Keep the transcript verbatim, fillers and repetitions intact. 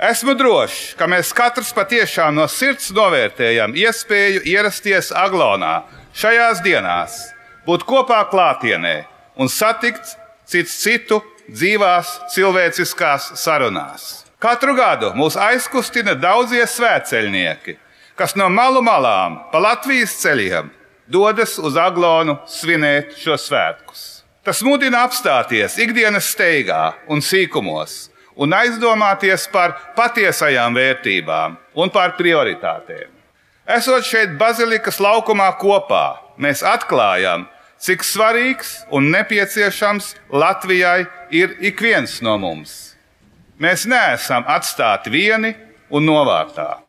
Esmu drošs, ka mēs katrs patiešām no sirds novērtējam iespēju ierasties Aglonā šajās dienās, būt kopā klātienē un satikt cits citu dzīvās cilvēciskās sarunās. Katru gadu mūs aizkustina daudzie svētceļnieki, kas no malu malām pa Latvijas ceļiem dodas uz Aglonu svinēt šo svētkus. Tas mudina apstāties ikdienas steigā un sīkumos un aizdomāties par patiesajām vērtībām un par prioritātēm. Esot šeit bazilikas laukumā kopā, mēs atklājam, cik svarīgs un nepieciešams Latvijai ir ik viens no mums. Mēs neesam atstāti vieni un novārtā.